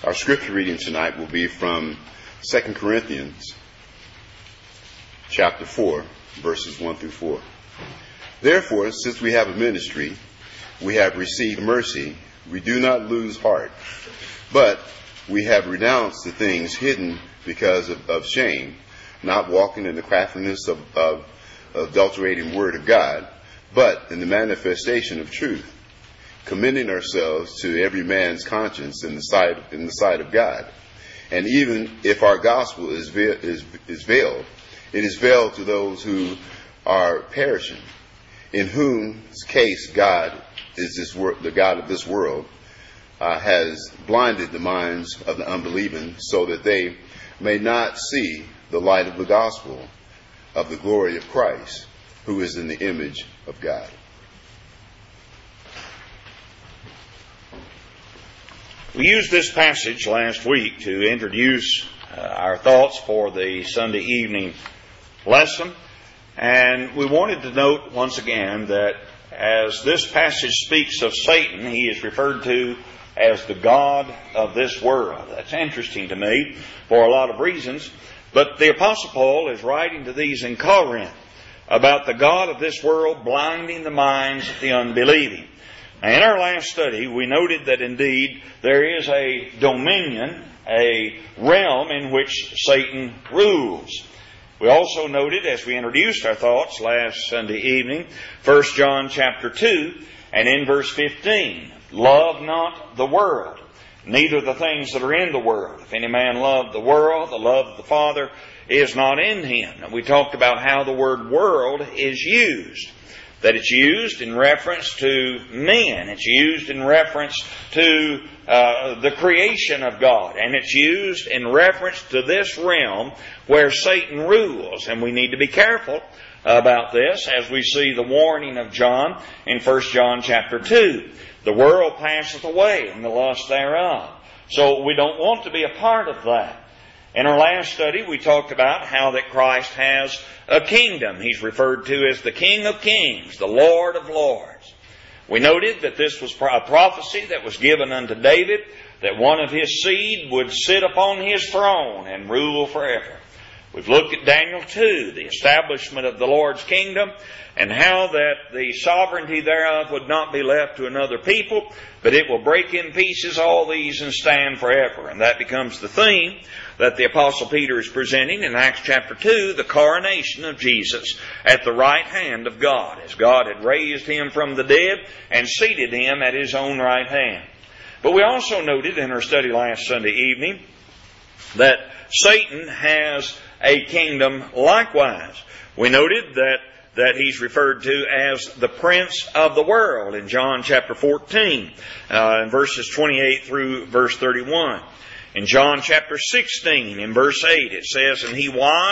Our scripture reading tonight will be from 2 Corinthians chapter 4, verses 1 through 4. Therefore, since we have a ministry, we have received mercy, we do not lose heart, but we have renounced the things hidden because of shame, not walking in the craftiness of adulterating word of God, but in the manifestation of truth, commending ourselves to every man's conscience in the sight of God. And even if our gospel is veiled, it is veiled to those who are perishing, in whose case God is the God of this world, has blinded the minds of the unbelieving, so that they may not see the light of the gospel of the glory of Christ, who is in the image of God. We used this passage last week to introduce our thoughts for the Sunday evening lesson. And we wanted to note once again that as this passage speaks of Satan, he is referred to as the God of this world. That's interesting to me for a lot of reasons. But the Apostle Paul is writing to these in Corinth about the God of this world blinding the minds of the unbelieving. Now, in our last study, we noted that indeed there is a dominion, a realm in which Satan rules. We also noted, as we introduced our thoughts last Sunday evening, 1 John chapter 2, and in verse 15, love not the world, neither the things that are in the world. If any man love the world, the love of the Father is not in him. And we talked about how the word world is used. That it's used in reference to men. It's used in reference to the creation of God. And it's used in reference to this realm where Satan rules. And we need to be careful about this as we see the warning of John in 1 John chapter 2. The world passeth away and the lust thereof. So we don't want to be a part of that. In our last study, we talked about how that Christ has a kingdom. He's referred to as the King of Kings, the Lord of Lords. We noted that this was a prophecy that was given unto David, that one of his seed would sit upon his throne and rule forever. We've looked at Daniel 2, the establishment of the Lord's kingdom, and how that the sovereignty thereof would not be left to another people, but it will break in pieces all these and stand forever. And that becomes the theme that the Apostle Peter is presenting in Acts chapter 2, the coronation of Jesus at the right hand of God, as God had raised him from the dead and seated him at his own right hand. But we also noted in our study last Sunday evening that Satan has a kingdom likewise. We noted that he's referred to as the prince of the world in John chapter 14, in verses 28 through verse 31. In John chapter 16, in verse 8, it says, and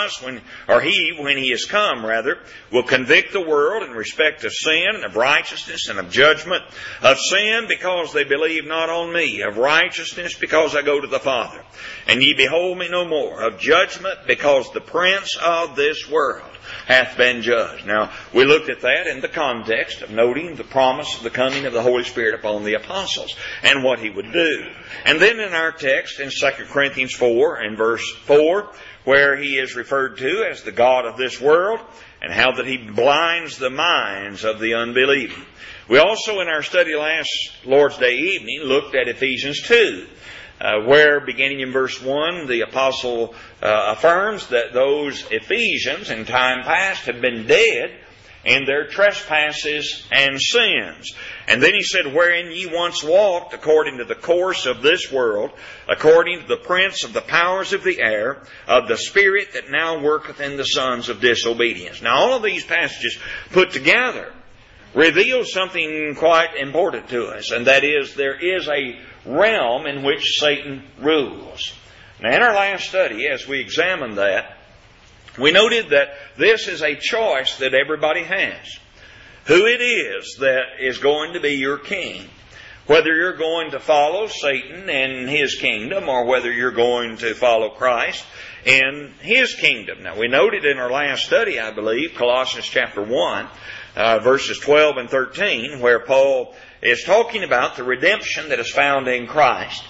when he is come, will convict the world in respect of sin, and of righteousness, and of judgment. Of sin, because they believe not on me. Of righteousness, because I go to the Father, and ye behold me no more. Of judgment, because the prince of this world hath been judged. Now, we looked at that in the context of noting the promise of the coming of the Holy Spirit upon the apostles and what he would do. And then in our text in 2 Corinthians 4 and verse 4, where he is referred to as the God of this world, and how that he blinds the minds of the unbelieving. We also in our study last Lord's Day evening looked at Ephesians 2. Where, beginning in verse 1, the apostle affirms that those Ephesians in time past had been dead in their trespasses and sins. And then he said, wherein ye once walked according to the course of this world, according to the prince of the powers of the air, of the spirit that now worketh in the sons of disobedience. Now all of these passages put together reveal something quite important to us, and that is there is a realm in which Satan rules. Now in our last study, as we examined that, we noted that this is a choice that everybody has. Who it is that is going to be your king. Whether you're going to follow Satan and his kingdom, or whether you're going to follow Christ in his kingdom. Now we noted in our last study, I believe, Colossians chapter 1, verses 12 and 13, where Paul is talking about the redemption that is found in Christ,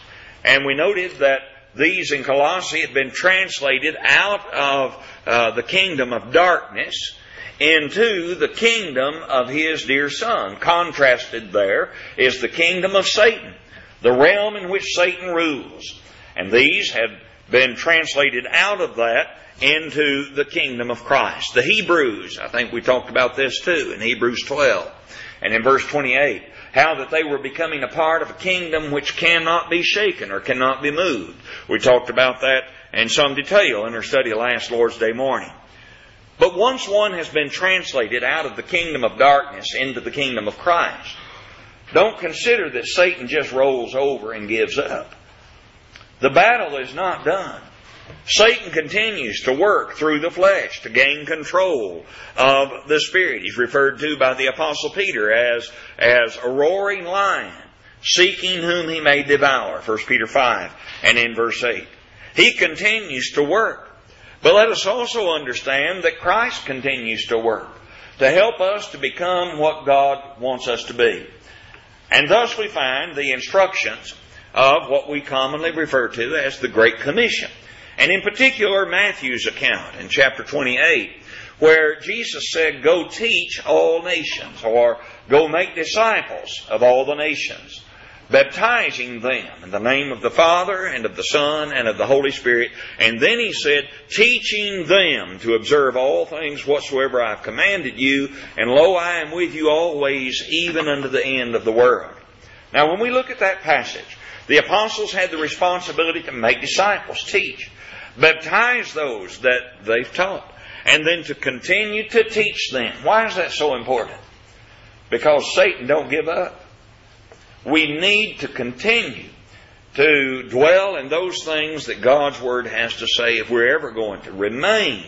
And we noted that these in Colossae had been translated out of the kingdom of darkness into the kingdom of His dear Son. Contrasted there is the kingdom of Satan, the realm in which Satan rules. And these had been translated out of that into the kingdom of Christ. The Hebrews, I think we talked about this too, in Hebrews 12 and in verse 28, how that they were becoming a part of a kingdom which cannot be shaken or cannot be moved. We talked about that in some detail in our study last Lord's Day morning. But once one has been translated out of the kingdom of darkness into the kingdom of Christ, don't consider that Satan just rolls over and gives up. The battle is not done. Satan continues to work through the flesh to gain control of the Spirit. He's referred to by the Apostle Peter as a roaring lion, seeking whom he may devour, 1 Peter 5 and in verse 8. He continues to work. But let us also understand that Christ continues to work to help us to become what God wants us to be. And thus we find the instructions of what we commonly refer to as the Great Commission. And in particular, Matthew's account in chapter 28, where Jesus said, "Go teach all nations," or "Go make disciples of all the nations, baptizing them in the name of the Father and of the Son and of the Holy Spirit." And then He said, "Teaching them to observe all things whatsoever I have commanded you, and lo, I am with you always, even unto the end of the world." Now, when we look at that passage, the apostles had the responsibility to make disciples, teach, baptize those that they've taught, and then to continue to teach them. Why is that so important? Because Satan don't give up. We need to continue to dwell in those things that God's Word has to say if we're ever going to remain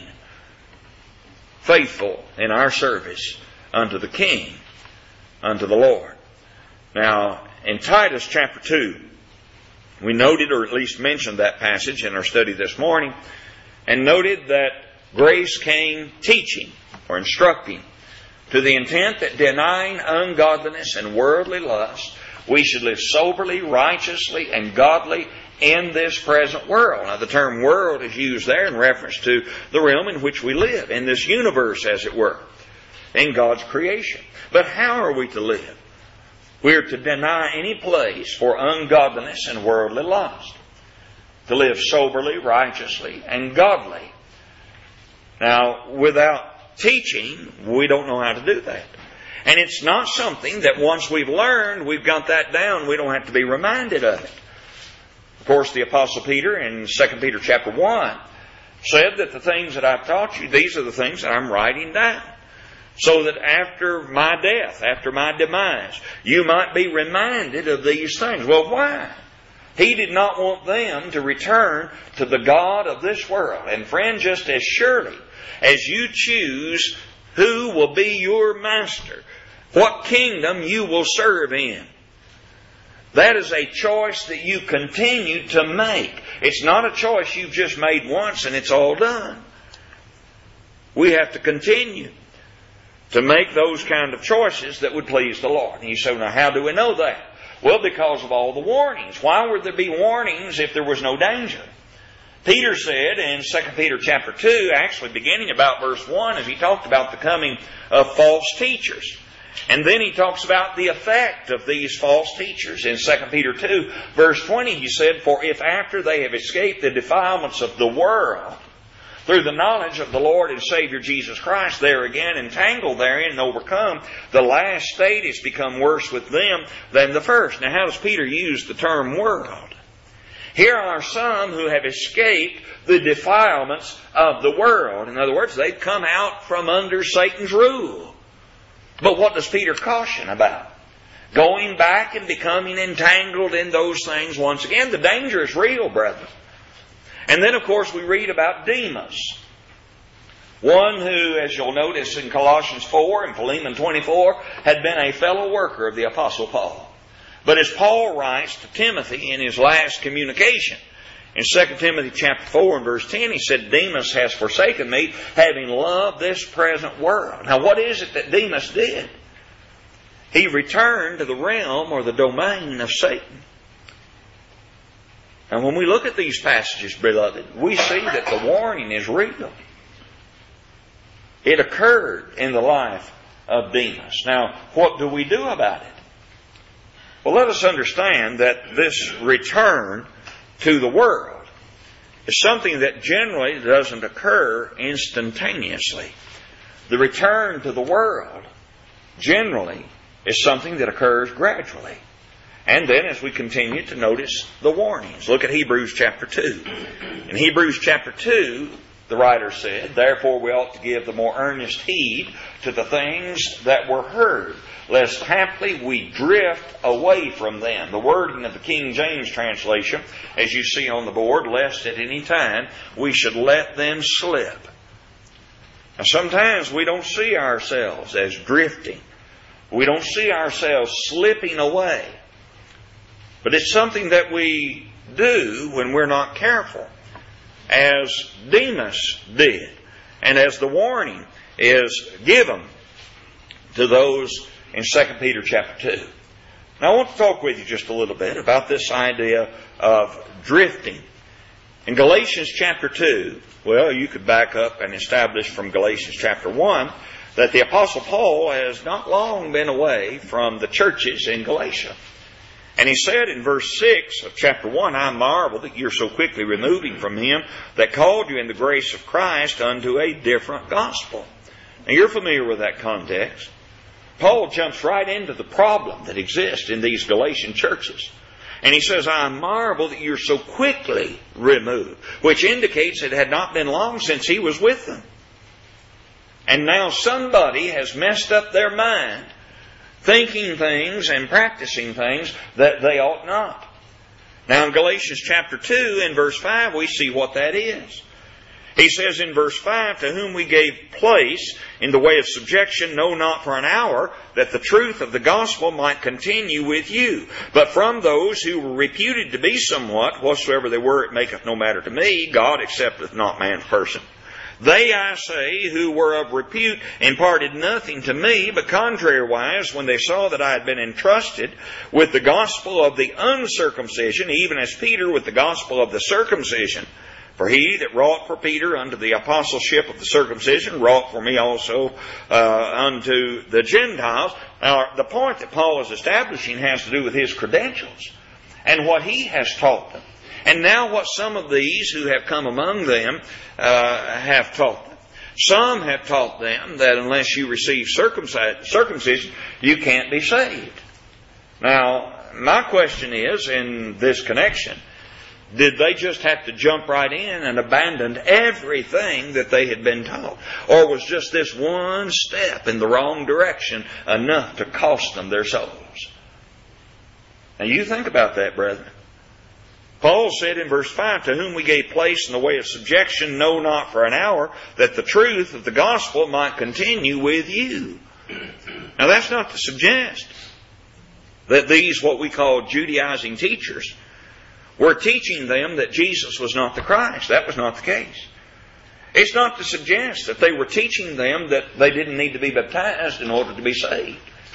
faithful in our service unto the King, unto the Lord. Now, in Titus chapter 2, we noted, or at least mentioned that passage in our study this morning, and noted that grace came teaching or instructing to the intent that denying ungodliness and worldly lust, we should live soberly, righteously, and godly in this present world. Now, the term world is used there in reference to the realm in which we live, in this universe, as it were, in God's creation. But how are we to live? We are to deny any place for ungodliness and worldly lust, to live soberly, righteously, and godly. Now, without teaching, we don't know how to do that. And it's not something that once we've learned, we've got that down, we don't have to be reminded of it. Of course, the Apostle Peter in 2 Peter chapter 1 said that the things that I've taught you, these are the things that I'm writing down, so that after my death, after my demise, you might be reminded of these things. Well, why? He did not want them to return to the god of this world. And friend, just as surely as you choose who will be your master, what kingdom you will serve in, that is a choice that you continue to make. It's not a choice you've just made once and it's all done. We have to continue to make those kind of choices that would please the Lord. And you say, now how do we know that? Well, because of all the warnings. Why would there be warnings if there was no danger? Peter said in 2 Peter chapter 2, actually beginning about verse 1, as he talked about the coming of false teachers. And then he talks about the effect of these false teachers. In 2 Peter 2, verse 20, he said, "For if after they have escaped the defilements of the world, through the knowledge of the Lord and Savior Jesus Christ, they are again entangled therein and overcome, the last state has become worse with them than the first." Now, how does Peter use the term world? Here are some who have escaped the defilements of the world. In other words, they've come out from under Satan's rule. But what does Peter caution about? Going back and becoming entangled in those things once again. The danger is real, brethren. And then, of course, we read about Demas. One who, as you'll notice in Colossians 4 and Philemon 24, had been a fellow worker of the Apostle Paul. But as Paul writes to Timothy in his last communication, in 2 Timothy chapter 4 and verse 10, he said, "Demas has forsaken me, having loved this present world." Now, what is it that Demas did? He returned to the realm or the domain of Satan. And when we look at these passages, beloved, we see that the warning is real. It occurred in the life of Demas. Now, what do we do about it? Well, let us understand that this return to the world is something that generally doesn't occur instantaneously. The return to the world generally is something that occurs gradually. And then as we continue to notice the warnings, look at Hebrews chapter 2. In Hebrews chapter 2, the writer said, "Therefore we ought to give the more earnest heed to the things that were heard, lest haply we drift away from them." The wording of the King James translation, as you see on the board, "lest at any time we should let them slip." Now sometimes we don't see ourselves as drifting. We don't see ourselves slipping away. But it's something that we do when we're not careful, as Demas did, and as the warning is given to those in 2 Peter chapter 2. Now I want to talk with you just a little bit about this idea of drifting. In Galatians chapter 2, well, you could back up and establish from Galatians chapter 1 that the Apostle Paul has not long been away from the churches in Galatia. And he said in verse 6 of chapter 1, "I marvel that you're so quickly removing from him that called you in the grace of Christ unto a different gospel." Now you're familiar with that context. Paul jumps right into the problem that exists in these Galatian churches. And he says, "I marvel that you're so quickly removed," which indicates it had not been long since he was with them. And now somebody has messed up their mind, thinking things and practicing things that they ought not. Now in Galatians chapter 2 and verse 5 we see what that is. He says in verse 5, "To whom we gave place in the way of subjection, no not for an hour, that the truth of the gospel might continue with you. But from those who were reputed to be somewhat, whatsoever they were, it maketh no matter to me, God accepteth not man's person. They, I say, who were of repute, imparted nothing to me, but contrariwise, when they saw that I had been entrusted with the gospel of the uncircumcision, even as Peter with the gospel of the circumcision. For he that wrought for Peter unto the apostleship of the circumcision wrought for me also unto the Gentiles." Now, the point that Paul is establishing has to do with his credentials and what he has taught them. And now what some of these who have come among them have taught them. Some have taught them that unless you receive circumcision, you can't be saved. Now, my question is, in this connection, did they just have to jump right in and abandon everything that they had been taught? Or was just this one step in the wrong direction enough to cost them their souls? Now you think about that, brethren. Paul said in verse 5, "To whom we gave place in the way of subjection, no not for an hour, that the truth of the gospel might continue with you." Now that's not to suggest that these, what we call Judaizing teachers, were teaching them that Jesus was not the Christ. That was not the case. It's not to suggest that they were teaching them that they didn't need to be baptized in order to be saved.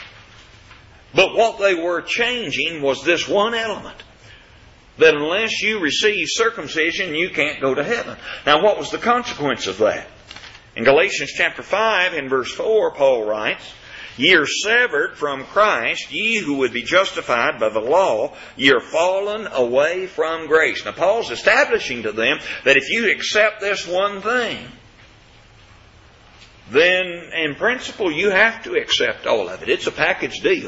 But what they were changing was this one element, that unless you receive circumcision, you can't go to heaven. Now what was the consequence of that? In Galatians chapter 5 in verse 4, Paul writes, "Ye are severed from Christ, ye who would be justified by the law, ye are fallen away from grace." Now Paul's establishing to them that if you accept this one thing, then in principle you have to accept all of it. It's a package deal.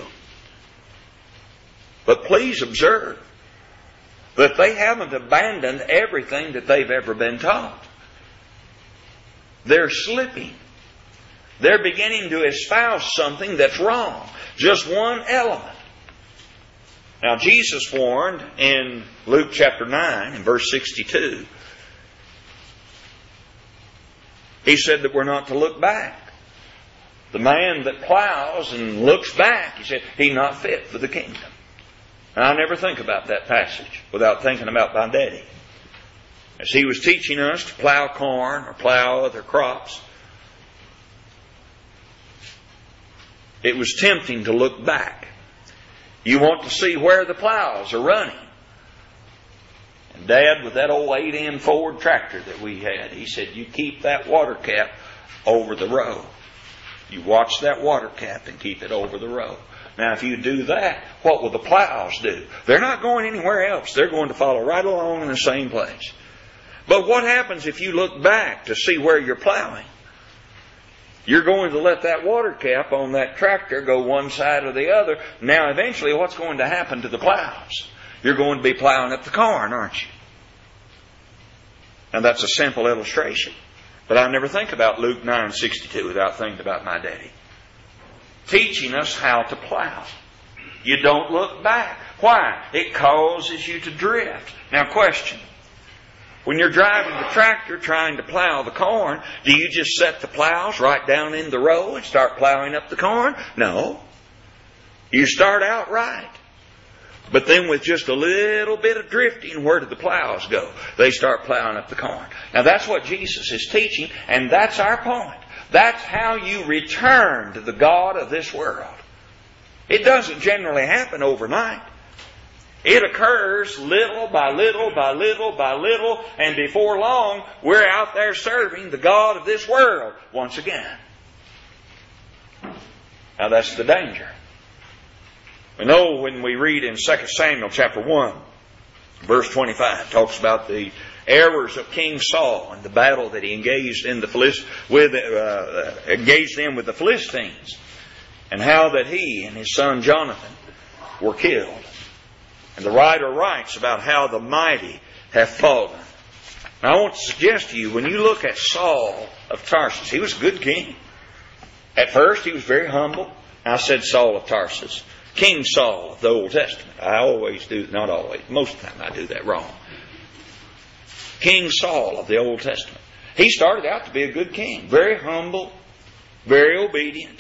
But please observe that they haven't abandoned everything that they've ever been taught. They're slipping. They're beginning to espouse something that's wrong. Just one element. Now Jesus warned in Luke chapter 9 and verse 62. He said that we're not to look back. The man that plows and looks back, he said, he's not fit for the kingdom. And I never think about that passage without thinking about my daddy. As he was teaching us to plow corn or plow other crops, it was tempting to look back. You want to see where the plows are running. And Dad, with that old 8N Ford tractor that we had, he said, you keep that water cap over the row. You watch that water cap and keep it over the row. Now, if you do that, what will the plows do? They're not going anywhere else. They're going to follow right along in the same place. But what happens if you look back to see where you're plowing? You're going to let that water cap on that tractor go one side or the other. Now, eventually, what's going to happen to the plows? You're going to be plowing up the corn, aren't you? And that's a simple illustration. But I never think about Luke 9:62 without thinking about my daddy. Teaching us how to plow. You don't look back. Why? It causes you to drift. Now, question. When you're driving the tractor trying to plow the corn, do you just set the plows right down in the row and start plowing up the corn? No. You start out right. But then with just a little bit of drifting, where do the plows go? They start plowing up the corn. Now that's what Jesus is teaching, and that's our point. That's how you return to the God of this world. It doesn't generally happen overnight. It occurs little by little by little by little, and before long, we're out there serving the God of this world once again. Now that's the danger. We know when we read in 2 Samuel chapter 1, verse 25, talks about the errors of King Saul and the battle that he engaged in engaged in with the Philistines, and how that he and his son Jonathan were killed. And the writer writes about how the mighty have fallen. Now I want to suggest to you, when you look at Saul of Tarsus, he was a good king. At first he was very humble. I said Saul of Tarsus. King Saul of the Old Testament. I always do, not always, most of the time I do that wrong. King Saul of the Old Testament. He started out to be a good king. Very humble, very obedient.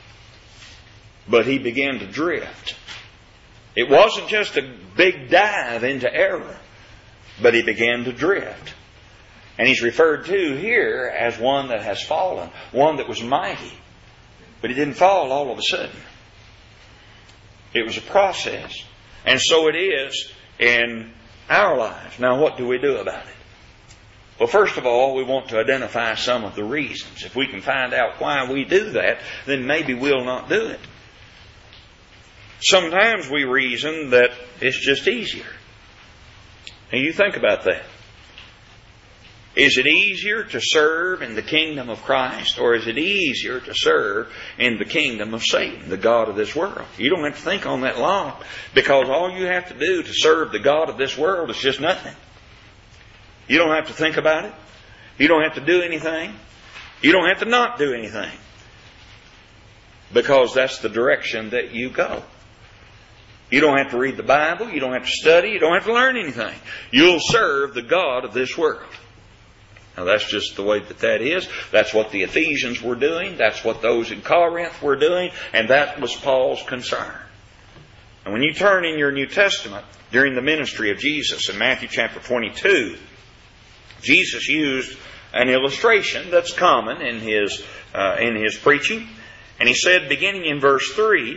But he began to drift. It wasn't just a big dive into error, but he began to drift. And he's referred to here as one that has fallen, one that was mighty. But he didn't fall all of a sudden. It was a process. And so it is in our lives. Now, what do we do about it? Well, first of all, we want to identify some of the reasons. If we can find out why we do that, then maybe we'll not do it. Sometimes we reason that it's just easier. Now, you think about that. Is it easier to serve in the kingdom of Christ, or is it easier to serve in the kingdom of Satan, the God of this world? You don't have to think on that long, because all you have to do to serve the God of this world is just nothing. You don't have to think about it. You don't have to do anything. You don't have to not do anything, because that's the direction that you go. You don't have to read the Bible. You don't have to study. You don't have to learn anything. You'll serve the God of this world. Now that's just the way that is. That's what the Ephesians were doing. That's what those in Corinth were doing. And that was Paul's concern. And when you turn in your New Testament, during the ministry of Jesus in Matthew chapter 22, Jesus used an illustration that's common in his preaching. And he said, beginning in verse 2,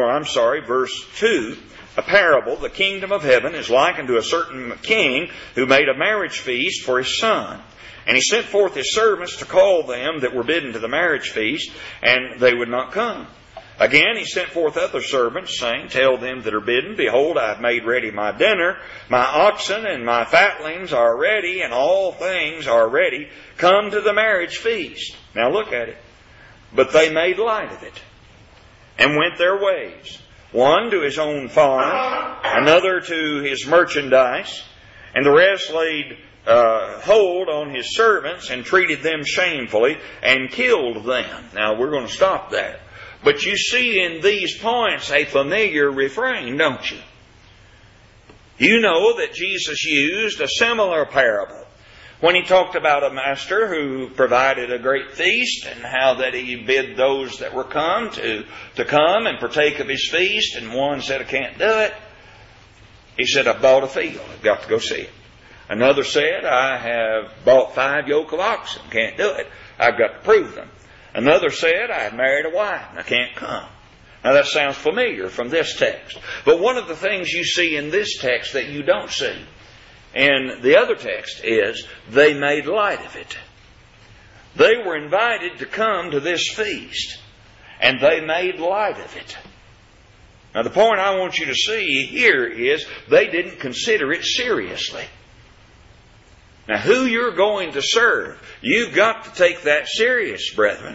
a parable, the kingdom of heaven is likened to a certain king who made a marriage feast for his son. And he sent forth his servants to call them that were bidden to the marriage feast, and they would not come. Again, he sent forth other servants, saying, tell them that are bidden, behold, I have made ready my dinner. My oxen and my fatlings are ready, and all things are ready. Come to the marriage feast. Now look at it. But they made light of it, and went their ways. One to his own farm, another to his merchandise, and the rest laid hold on his servants and treated them shamefully and killed them. Now we're going to stop there. But you see in these points a familiar refrain, don't you? You know that Jesus used a similar parable when he talked about a master who provided a great feast, and how that he bid those that were come to come and partake of his feast, and one said, I can't do it. He said, I bought a field. I've got to go see it. Another said, I have bought 5 yoke of oxen. Can't do it. I've got to prove them. Another said, I had married a wife and I can't come. Now that sounds familiar from this text. But one of the things you see in this text that you don't see in the other text is, they made light of it. They were invited to come to this feast, and they made light of it. Now the point I want you to see here is, they didn't consider it seriously. Now who you're going to serve, you've got to take that serious, brethren.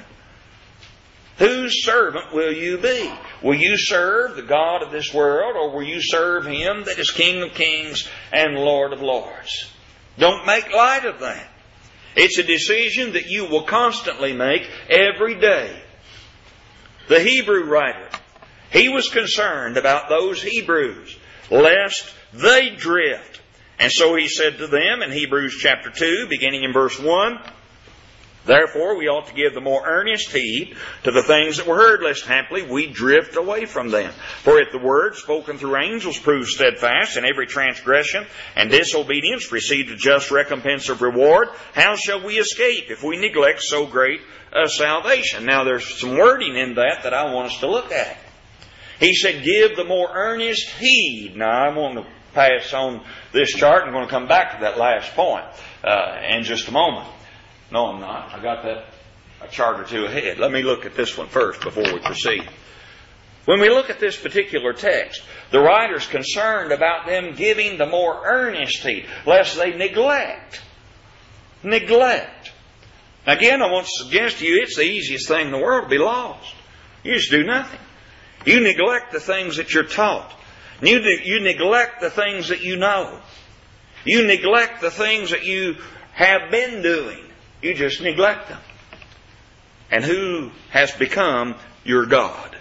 Whose servant will you be? Will you serve the God of this world, or will you serve Him that is King of kings and Lord of lords? Don't make light of that. It's a decision that you will constantly make every day. The Hebrew writer, he was concerned about those Hebrews, lest they drift. And so he said to them in Hebrews chapter 2, beginning in verse 1, therefore we ought to give the more earnest heed to the things that were heard, lest haply we drift away from them. For if the word spoken through angels proved steadfast, and every transgression and disobedience received a just recompense of reward, how shall we escape if we neglect so great a salvation? Now there's some wording in that I want us to look at. He said, give the more earnest heed. Now I want to pass on this chart. I'm going to come back to that last point in just a moment. No, I'm not. I got that a chart or two ahead. Let me look at this one first before we proceed. When we look at this particular text, the writer's concerned about them giving the more earnest heed, lest they neglect. Neglect. Again, I want to suggest to you, it's the easiest thing in the world to be lost. You just do nothing. You neglect the things that you're taught. You neglect the things that you know. You neglect the things that you have been doing. You just neglect them. And who has become your God?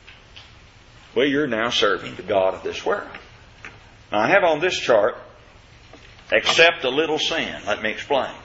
Well, you're now serving the God of this world. Now, I have on this chart, accept a little sin. Let me explain.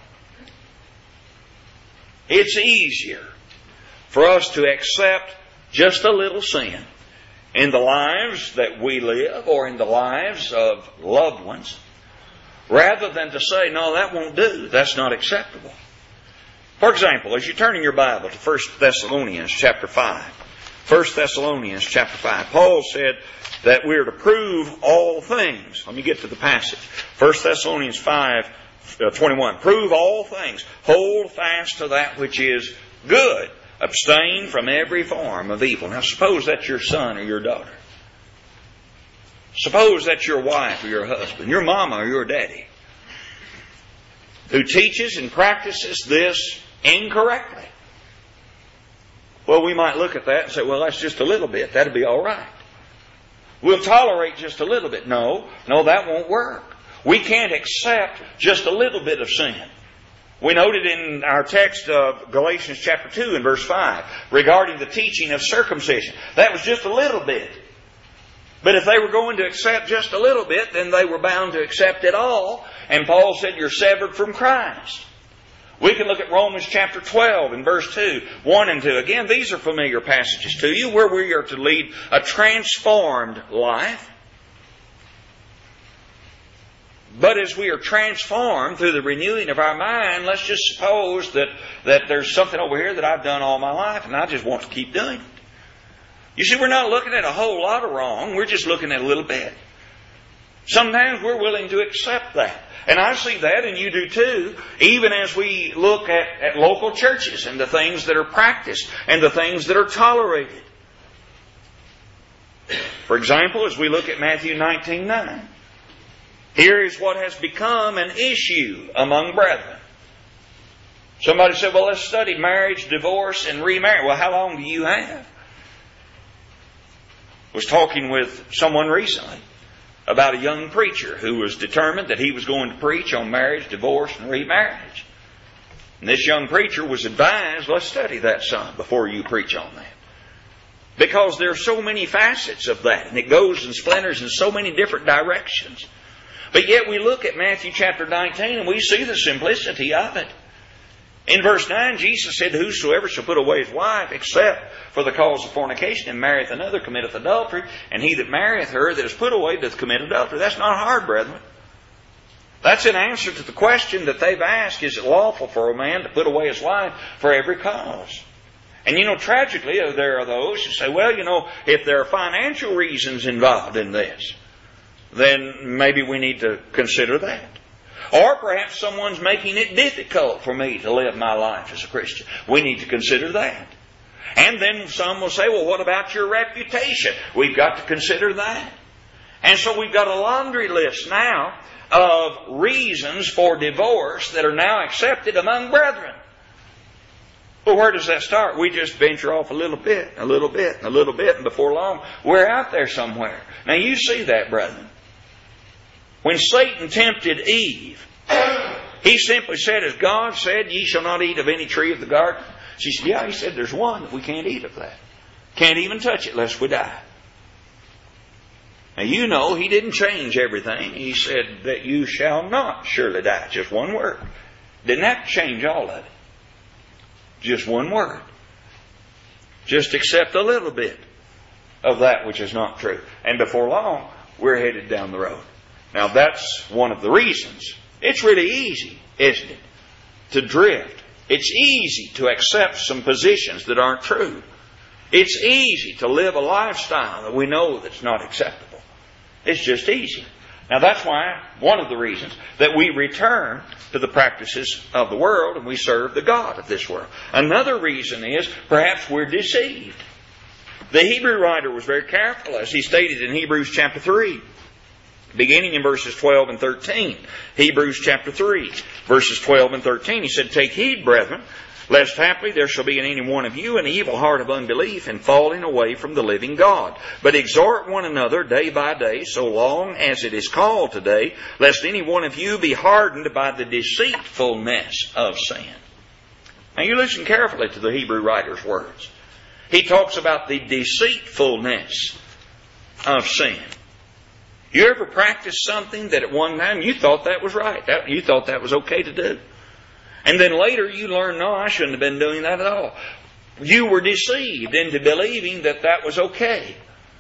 It's easier for us to accept just a little sin in the lives that we live or in the lives of loved ones, rather than to say, no, that won't do. That's not acceptable. For example, as you turn in your Bible to 1 Thessalonians chapter 5, 1 Thessalonians chapter 5, Paul said that we're to prove all things. Let me get to the passage. 1 Thessalonians 5:21. Prove all things. Hold fast to that which is good. Abstain from every form of evil. Now suppose that's your son or your daughter. Suppose that's your wife or your husband, your mama or your daddy, who teaches and practices this incorrectly. Well, we might look at that and say, well, that's just a little bit. That'll be all right. We'll tolerate just a little bit. No, that won't work. We can't accept just a little bit of sin. We noted in our text of Galatians chapter 2 and verse 5 regarding the teaching of circumcision. That was just a little bit. But if they were going to accept just a little bit, then they were bound to accept it all. And Paul said, you're severed from Christ. We can look at Romans chapter 12 and verse 2, 1 and 2. Again, these are familiar passages to you, where we are to lead a transformed life. But as we are transformed through the renewing of our mind, let's just suppose that there's something over here that I've done all my life and I just want to keep doing it. You see, we're not looking at a whole lot of wrong. We're just looking at a little bit. Sometimes we're willing to accept that. And I see that, and you do too, even as we look at local churches and the things that are practiced and the things that are tolerated. For example, as we look at Matthew 19:9. Here is what has become an issue among brethren. Somebody said, well, let's study marriage, divorce, and remarry. Well, how long do you have? I was talking with someone recently about a young preacher who was determined that he was going to preach on marriage, divorce, and remarriage. And this young preacher was advised, let's study that some before you preach on that. Because there are so many facets of that, and it goes and splinters in so many different directions. But yet we look at Matthew chapter 19 and we see the simplicity of it. In verse 9, Jesus said, whosoever shall put away his wife, except for the cause of fornication, and marrieth another, committeth adultery. And he that marrieth her that is put away doth commit adultery. That's not hard, brethren. That's an answer to the question that they've asked, is it lawful for a man to put away his wife for every cause? And tragically, there are those who say, well, if there are financial reasons involved in this, then maybe we need to consider that. Or perhaps someone's making it difficult for me to live my life as a Christian. We need to consider that. And then some will say, well, what about your reputation? We've got to consider that. And so we've got a laundry list now of reasons for divorce that are now accepted among brethren. Well, where does that start? We just venture off a little bit, a little bit, a little bit, and before long, we're out there somewhere. Now you see that, brethren. When Satan tempted Eve, he simply said, as God said, ye shall not eat of any tree of the garden. She said, yeah, he said, there's one that we can't eat of that. Can't even touch it lest we die. Now you know he didn't change everything. He said that you shall not surely die. Just one word. Didn't have to change all of it. Just one word. Just accept a little bit of that which is not true. And before long, we're headed down the road. Now that's one of the reasons. It's really easy, isn't it, to drift. It's easy to accept some positions that aren't true. It's easy to live a lifestyle that we know that's not acceptable. It's just easy. Now that's why, one of the reasons, that we return to the practices of the world and we serve the God of this world. Another reason is perhaps we're deceived. The Hebrew writer was very careful, as he stated in Hebrews chapter 3, beginning in verses 12 and 13. Hebrews chapter 3, verses 12 and 13. He said, take heed, brethren, lest haply there shall be in any one of you an evil heart of unbelief and falling away from the living God. But exhort one another day by day, so long as it is called today, lest any one of you be hardened by the deceitfulness of sin. Now you listen carefully to the Hebrew writer's words. He talks about the deceitfulness of sin. You ever practiced something that at one time you thought that was right? You thought that was okay to do. And then later you learn, no, I shouldn't have been doing that at all. You were deceived into believing that that was okay.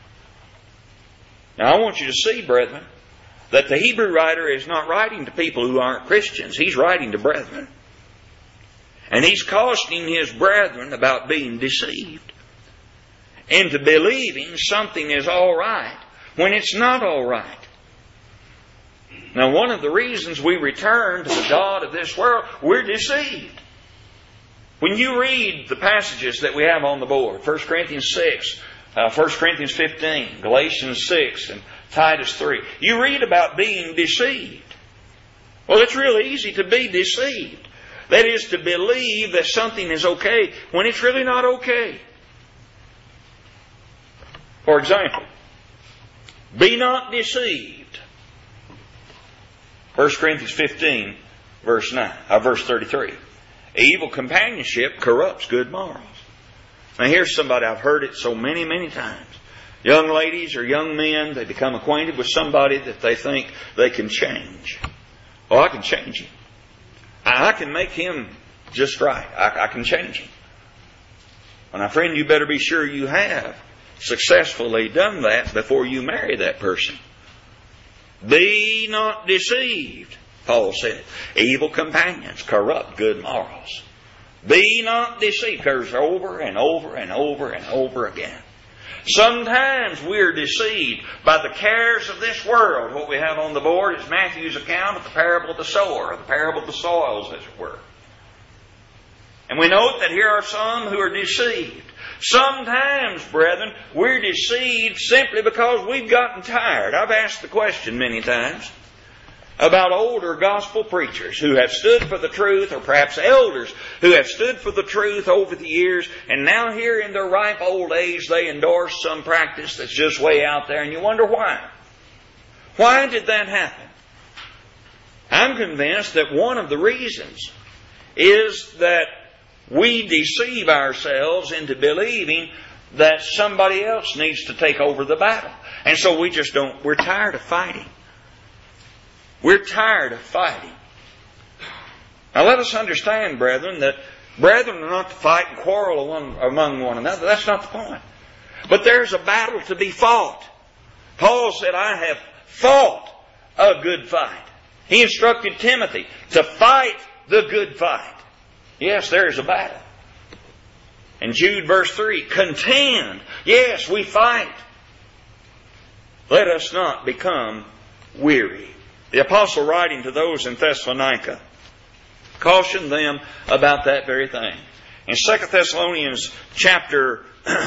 Now I want you to see, brethren, that the Hebrew writer is not writing to people who aren't Christians. He's writing to brethren. And he's cautioning his brethren about being deceived into believing something is all right when it's not all right. Now, one of the reasons we return to the God of this world, we're deceived. When you read the passages that we have on the board, 1 Corinthians 6, 1 Corinthians 15, Galatians 6, and Titus 3, you read about being deceived. Well, it's really easy to be deceived. That is, to believe that something is okay when it's really not okay. For example, be not deceived. 1 Corinthians 15, verse 33. Evil companionship corrupts good morals. Now here's somebody, I've heard it so many, many times. Young ladies or young men, they become acquainted with somebody that they think they can change. Oh, I can change him. I can make him just right. I can change him. Well, now friend, you better be sure you have successfully done that before you marry that person. Be not deceived, Paul said. Evil companions corrupt good morals. Be not deceived. Occurs over and over and over and over again. Sometimes we're deceived by the cares of this world. What we have on the board is Matthew's account of the parable of the sower, or the parable of the soils, as it were. And we note that here are some who are deceived. Sometimes, brethren, we're deceived simply because we've gotten tired. I've asked the question many times about older gospel preachers who have stood for the truth, or perhaps elders who have stood for the truth over the years, and now here in their ripe old age they endorse some practice that's just way out there, and you wonder why. Why did that happen? I'm convinced that one of the reasons is that we deceive ourselves into believing that somebody else needs to take over the battle. And so we're tired of fighting. We're tired of fighting. Now let us understand, brethren, that brethren are not to fight and quarrel among one another. That's not the point. But there's a battle to be fought. Paul said, I have fought a good fight. He instructed Timothy to fight the good fight. Yes, there is a battle. And Jude verse 3, contend. Yes, we fight. Let us not become weary the apostle writing to those in Thessalonica cautioned them about that very thing. In 2 Thessalonians chapter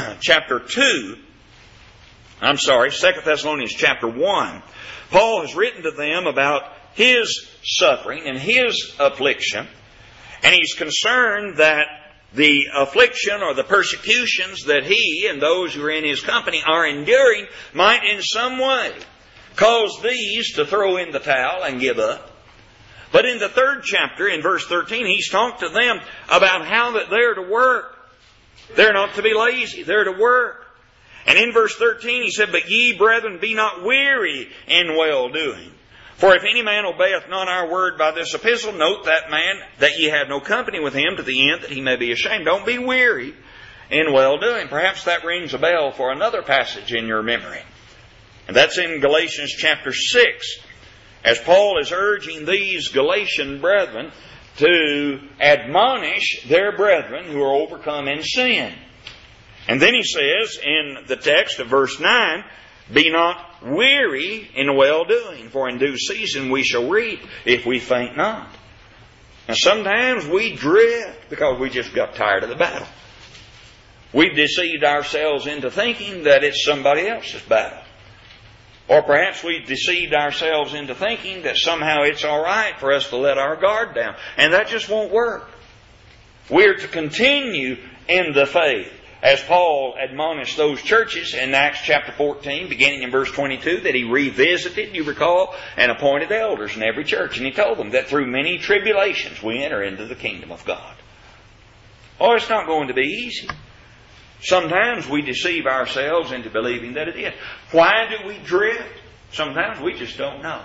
1, Paul has written to them about his suffering and his affliction, and he's concerned that the affliction or the persecutions that he and those who are in his company are enduring might in some way cause these to throw in the towel and give up. But in the 3rd chapter, in verse 13, he's talked to them about how that they're to work. They're not to be lazy. They're to work. And in verse 13 he said, "But ye, brethren, be not weary in well-doing. For if any man obeyeth not our word by this epistle, note that man, that ye have no company with him to the end that he may be ashamed." Don't be weary in well-doing. Perhaps that rings a bell for another passage in your memory. And that's in Galatians chapter 6. As Paul is urging these Galatian brethren to admonish their brethren who are overcome in sin. And then he says in the text of verse 9, "Be not weary in well-doing, for in due season we shall reap if we faint not." Now sometimes we drift because we just got tired of the battle. We've deceived ourselves into thinking that it's somebody else's battle. Or perhaps we've deceived ourselves into thinking that somehow it's all right for us to let our guard down. And that just won't work. We're to continue in the faith. As Paul admonished those churches in Acts chapter 14, beginning in verse 22, that he revisited, you recall, and appointed elders in every church. And he told them that through many tribulations we enter into the kingdom of God. Oh, it's not going to be easy. Sometimes we deceive ourselves into believing that it is. Why do we drift? Sometimes we just don't know.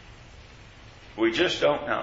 We just don't know.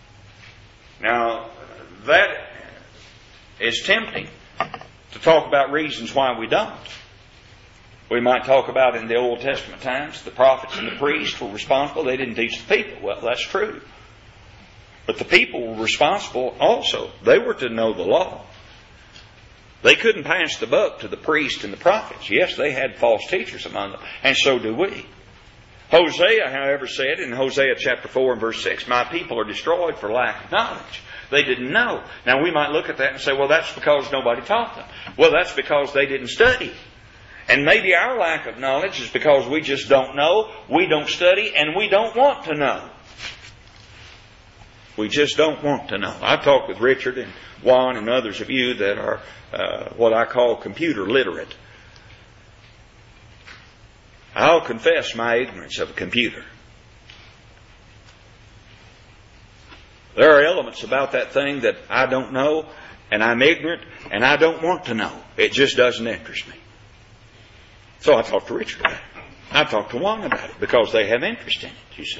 Now, that is tempting to talk about reasons why we don't. We might talk about in the Old Testament times, the prophets and the priests were responsible. They didn't teach the people. Well, that's true. But the people were responsible also. They were to know the law. They couldn't pass the buck to the priests and the prophets. Yes, they had false teachers among them, and so do we. Hosea, however, said in Hosea chapter 4 and verse 6, "My people are destroyed for lack of knowledge." They didn't know. Now we might look at that and say, well, that's because nobody taught them. Well, that's because they didn't study. And maybe our lack of knowledge is because we just don't know, we don't study, and we don't want to know. We just don't want to know. I've talked with Richard and Juan and others of you that are what I call computer literate. I'll confess my ignorance of a computer. There are elements about that thing that I don't know, and I'm ignorant, and I don't want to know. It just doesn't interest me. So I talked to Richard about it. I talked to Juan about it because they have interest in it, you see.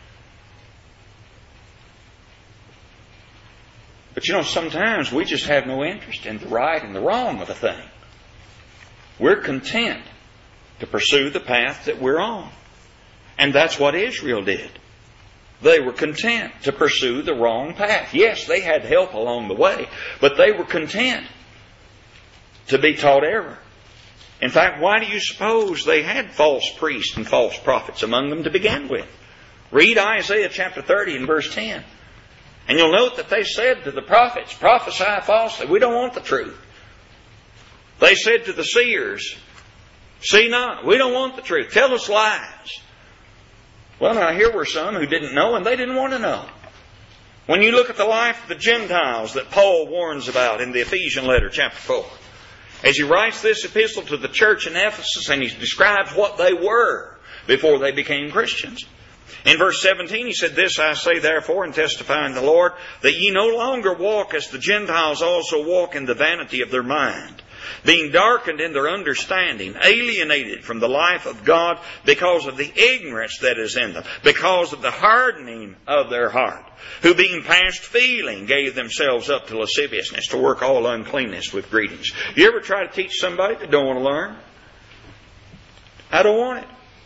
But you know, sometimes we just have no interest in the right and the wrong of a thing. We're content to pursue the path that we're on. And that's what Israel did. They were content to pursue the wrong path. Yes, they had help along the way, but they were content to be taught error. In fact, why do you suppose they had false priests and false prophets among them to begin with? Read Isaiah chapter 30 and verse 10. And you'll note that they said to the prophets, "Prophesy falsely. We don't want the truth." They said to the seers, "See not, we don't want the truth. Tell us lies." Well, now here were some who didn't know, and they didn't want to know. When you look at the life of the Gentiles that Paul warns about in the Ephesian letter, chapter 4, as he writes this epistle to the church in Ephesus, and he describes what they were before they became Christians. In verse 17 he said, "This I say therefore, and testify in the Lord, that ye no longer walk as the Gentiles also walk in the vanity of their mind, being darkened in their understanding, alienated from the life of God because of the ignorance that is in them, because of the hardening of their heart, who being past feeling gave themselves up to lasciviousness, to work all uncleanness with greetings." You ever try to teach somebody that don't want to learn? I don't want it.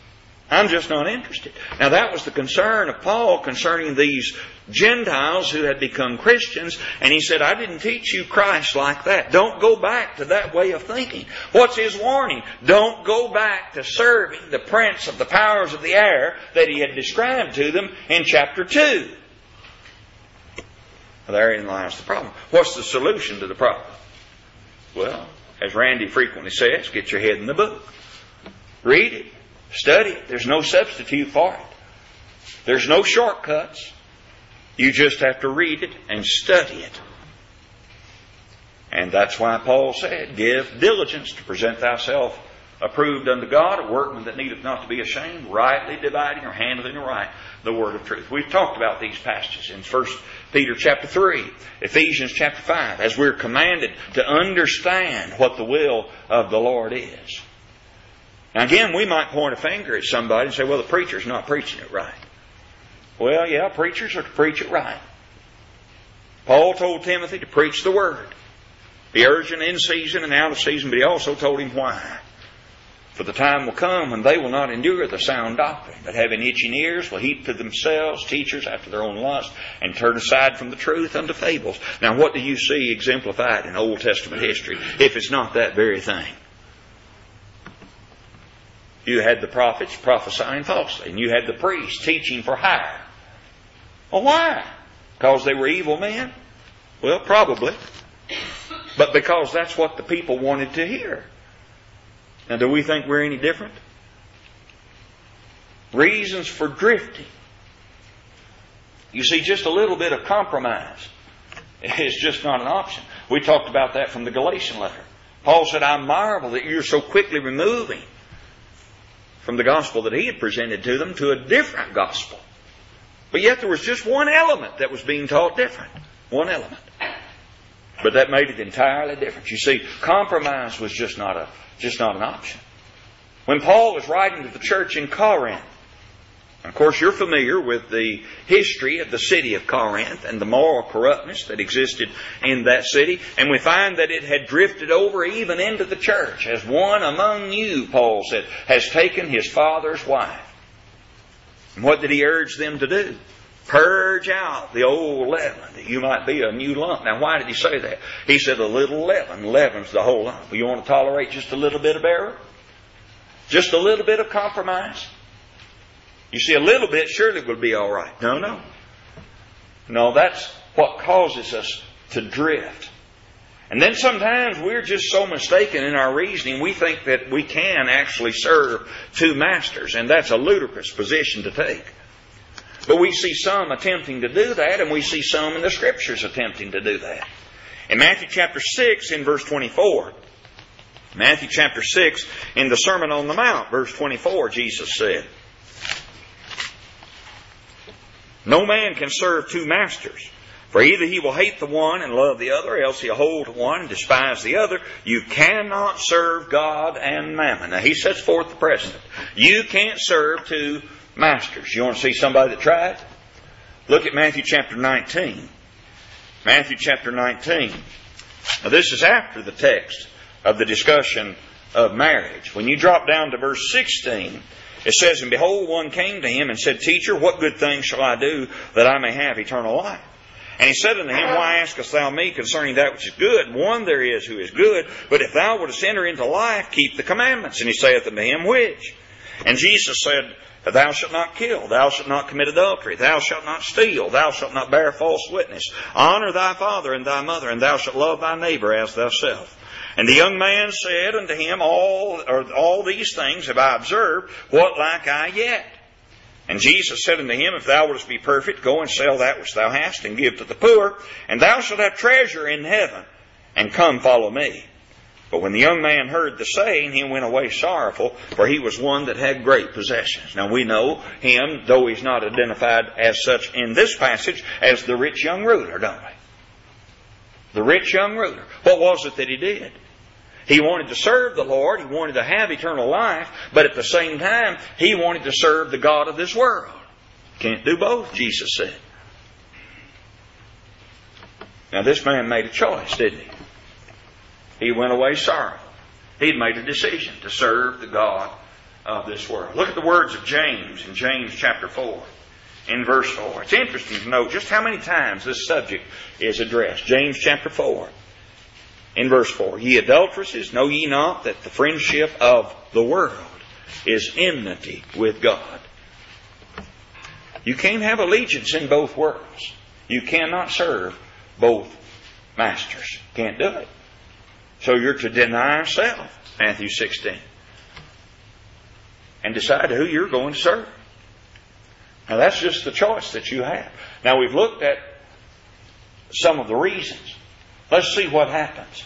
I'm just not interested. Now that was the concern of Paul concerning these Gentiles who had become Christians. And he said, I didn't teach you Christ like that. Don't go back to that way of thinking. What's his warning? Don't go back to serving the prince of the powers of the air that he had described to them in chapter 2. Well, therein lies the problem. What's the solution to the problem? Well, as Randy frequently says, get your head in the book. Read it. Study it. There's no substitute for it. There's no shortcuts. You just have to read it and study it. And that's why Paul said, give diligence to present thyself approved unto God, a workman that needeth not to be ashamed, rightly dividing or handling aright the word of truth. We've talked about these passages in 1 Peter chapter 3, Ephesians chapter 5, as we're commanded to understand what the will of the Lord is. Now again, we might point a finger at somebody and say, well, the preacher's not preaching it right. Well, yeah, preachers are to preach it right. Paul told Timothy to preach the word. Be urgent in season and out of season, but he also told him why. For the time will come when they will not endure the sound doctrine, but having itching ears will heap to themselves teachers after their own lust, and turn aside from the truth unto fables. Now what do you see exemplified in Old Testament history, if it's not that very thing? You had the prophets prophesying falsely, and you had the priests teaching for hire. Well, why? Because they were evil men? Well, probably. But because that's what the people wanted to hear. Now, do we think we're any different? Reasons for drifting. You see, just a little bit of compromise is just not an option. We talked about that from the Galatian letter. Paul said, I marvel that you're so quickly removing from the gospel that he had presented to them to a different gospel. But yet there was just one element that was being taught different. One element. But that made it entirely different. You see, compromise was just not an option. When Paul was writing to the church in Corinth, and of course you're familiar with the history of the city of Corinth and the moral corruptness that existed in that city, and we find that it had drifted over even into the church, as one among you, Paul said, has taken his father's wife. And what did he urge them to do? Purge out the old leaven, that you might be a new lump. Now, why did he say that? He said a little leaven leavens the whole lump. You want to tolerate just a little bit of error? Just a little bit of compromise? You see, a little bit surely would be all right. No. No, that's what causes us to drift. And then sometimes we're just so mistaken in our reasoning, we think that we can actually serve two masters, and that's a ludicrous position to take. But we see some attempting to do that, and we see some in the Scriptures attempting to do that. In Matthew chapter 6, in verse 24, Matthew chapter 6, in the Sermon on the Mount, verse 24, Jesus said, no man can serve two masters, for either he will hate the one and love the other, else he'll hold to one and despise the other. You cannot serve God and mammon. Now he sets forth the precedent. You can't serve two masters. You want to see somebody that tried? Look at Matthew chapter 19. Matthew chapter 19. Now this is after the text of the discussion of marriage. When you drop down to verse 16, it says, and behold, one came to him and said, Teacher, what good thing shall I do that I may have eternal life? And he said unto him, Why askest thou me concerning that which is good? One there is who is good, but if thou wouldest enter into life, keep the commandments. And he saith unto him, Which? And Jesus said, Thou shalt not kill, thou shalt not commit adultery, thou shalt not steal, thou shalt not bear false witness. Honor thy father and thy mother, and thou shalt love thy neighbor as thyself. And the young man said unto him, All these things have I observed, what lack I yet? And Jesus said unto him, If thou wouldest be perfect, go and sell that which thou hast, and give to the poor, and thou shalt have treasure in heaven, and come follow me. But when the young man heard the saying, he went away sorrowful, for he was one that had great possessions. Now we know him, though he's not identified as such in this passage, as the rich young ruler, don't we? The rich young ruler. What was it that he did? He wanted to serve the Lord, he wanted to have eternal life, but at the same time, he wanted to serve the God of this world. Can't do both, Jesus said. Now this man made a choice, didn't he? He went away sorrowful. He'd made a decision to serve the God of this world. Look at the words of James in James chapter 4, in verse 4. It's interesting to note just how many times this subject is addressed. James chapter 4, in verse 4. Ye adulteresses, know ye not that the friendship of the world is enmity with God? You can't have allegiance in both worlds. You cannot serve both masters. Can't do it. So you're to deny self, Matthew 16, and decide who you're going to serve. Now that's just the choice that you have. Now we've looked at some of the reasons. Let's see what happens.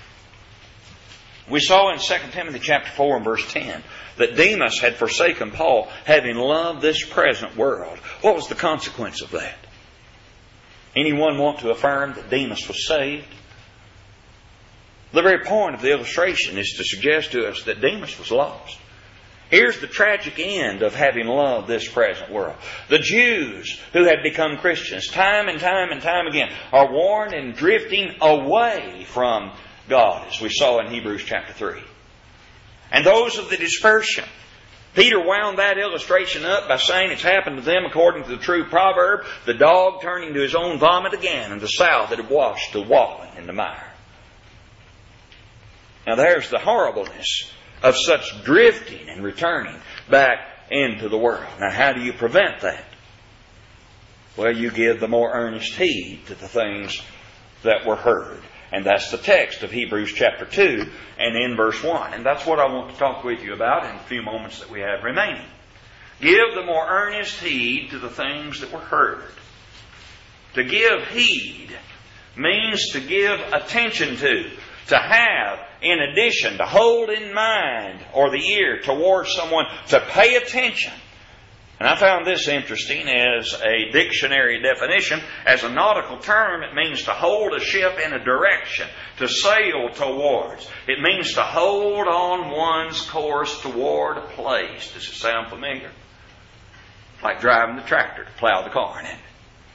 We saw in 2 Timothy chapter 4 and verse 10 that Demas had forsaken Paul, having loved this present world. What was the consequence of that? Anyone want to affirm that Demas was saved? The very point of the illustration is to suggest to us that Demas was lost. Here's the tragic end of having loved this present world. The Jews who had become Christians time and time and time again are warned and drifting away from God, as we saw in Hebrews chapter 3. And those of the dispersion, Peter wound that illustration up by saying it's happened to them according to the true proverb, the dog turning to his own vomit again, and the sow that had washed to wallowing in the mire. Now there's the horribleness of such drifting and returning back into the world. Now how do you prevent that? Well, you give the more earnest heed to the things that were heard. And that's the text of Hebrews chapter 2 and in verse 1. And that's what I want to talk with you about in the few moments that we have remaining. Give the more earnest heed to the things that were heard. To give heed means to give attention to have in addition, to hold in mind or the ear towards someone, to pay attention. And I found this interesting as a dictionary definition. As a nautical term, it means to hold a ship in a direction, to sail towards. It means to hold on one's course toward a place. Does it sound familiar? Like driving the tractor to plow the corn in.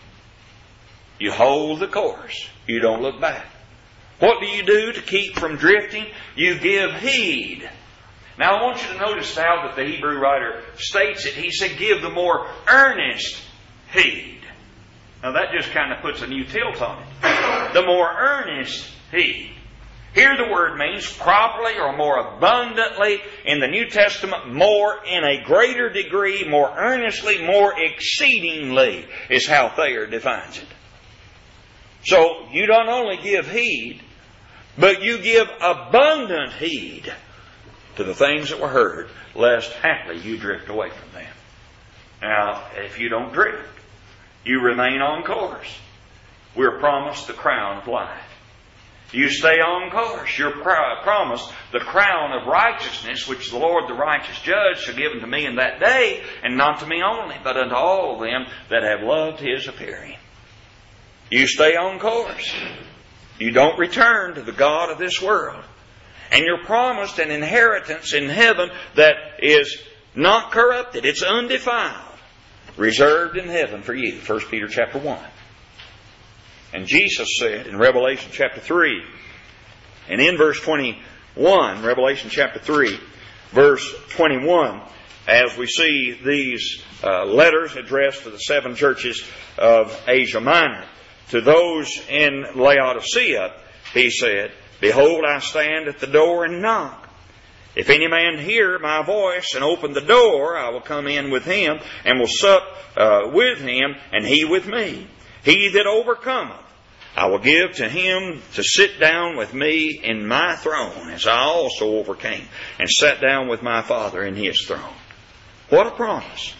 You hold the course. You don't look back. What do you do to keep from drifting? You give heed. Now I want you to notice how that the Hebrew writer states it. He said, give the more earnest heed. Now that just kind of puts a new tilt on it. The more earnest heed. Here the word means properly or more abundantly. In the New Testament, more in a greater degree, more earnestly, more exceedingly is how Thayer defines it. So you don't only give heed, but you give abundant heed to the things that were heard, lest haply you drift away from them. Now, if you don't drift, you remain on course. We're promised the crown of life. You stay on course. You're promised the crown of righteousness, which the Lord, the righteous judge, shall give unto me in that day, and not to me only, but unto all them that have loved His appearing. You stay on course. You don't return to the God of this world. And you're promised an inheritance in heaven that is not corrupted. It's undefiled. Reserved in heaven for you. 1 Peter chapter 1. And Jesus said in Revelation chapter 3, and in verse 21, Revelation chapter 3, verse 21, as we see these letters addressed to the 7 churches of Asia Minor, to those in Laodicea, He said, behold, I stand at the door and knock. If any man hear my voice and open the door, I will come in with him and will sup with him and he with me. He that overcometh, I will give to him to sit down with me in my throne, as I also overcame and sat down with my Father in His throne. What a promise.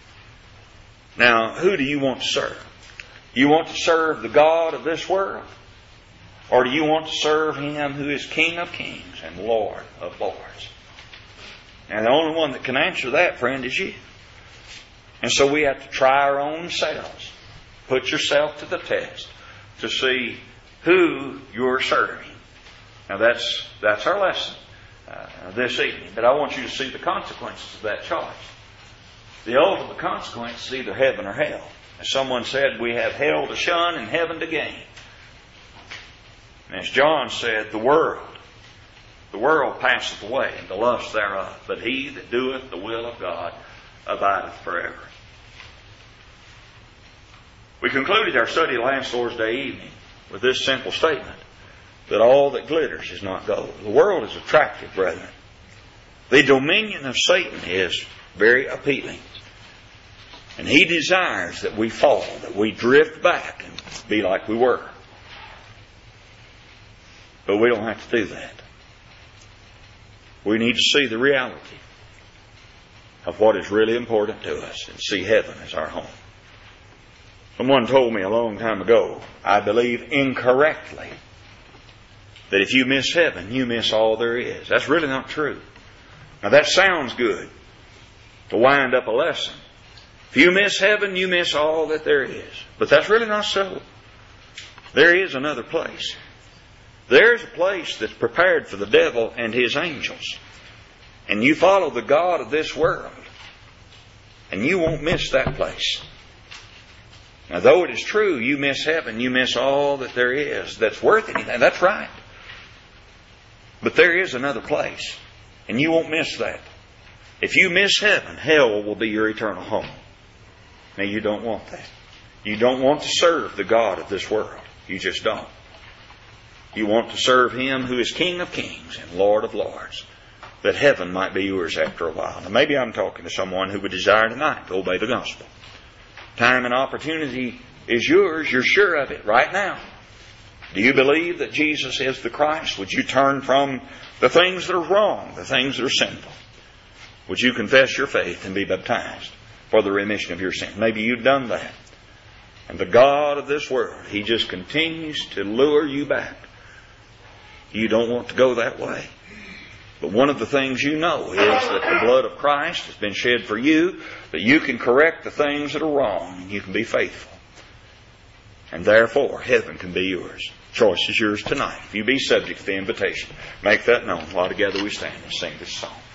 Now, who do you want to serve? You want to serve the God of this world? Or do you want to serve Him who is King of kings and Lord of lords? And the only one that can answer that, friend, is you. And so we have to try our own selves. Put yourself to the test to see who you're serving. Now that's our lesson this evening. But I want you to see the consequences of that choice. The ultimate consequence is either heaven or hell. As someone said, we have hell to shun and heaven to gain. And as John said, the world The world passeth away, and the lust thereof, but he that doeth the will of God abideth forever. We concluded our study last Lord's Day evening with this simple statement, that all that glitters is not gold. The world is attractive, brethren. The dominion of Satan is very appealing. And he desires that we fall, that we drift back and be like we were. But we don't have to do that. We need to see the reality of what is really important to us and see heaven as our home. Someone told me a long time ago, I believe incorrectly, that if you miss heaven, you miss all there is. That's really not true. Now that sounds good to wind up a lesson. If you miss heaven, you miss all that there is. But that's really not so. There is another place. There's a place that's prepared for the devil and his angels. And you follow the God of this world, and you won't miss that place. Now, though it is true, you miss heaven, you miss all that there is that's worth anything. That's right. But there is another place, and you won't miss that. If you miss heaven, hell will be your eternal home. Now, you don't want that. You don't want to serve the God of this world. You just don't. You want to serve Him who is King of kings and Lord of lords, that heaven might be yours after a while. Now, maybe I'm talking to someone who would desire tonight to obey the gospel. Time and opportunity is yours. You're sure of it right now. Do you believe that Jesus is the Christ? Would you turn from the things that are wrong, the things that are sinful? Would you confess your faith and be baptized for the remission of your sin? Maybe you've done that. And the God of this world, He just continues to lure you back. You don't want to go that way. But one of the things you know is that the blood of Christ has been shed for you, that you can correct the things that are wrong, and you can be faithful. And therefore, heaven can be yours. Choice is yours tonight. If you be subject to the invitation, make that known while together we stand and sing this song.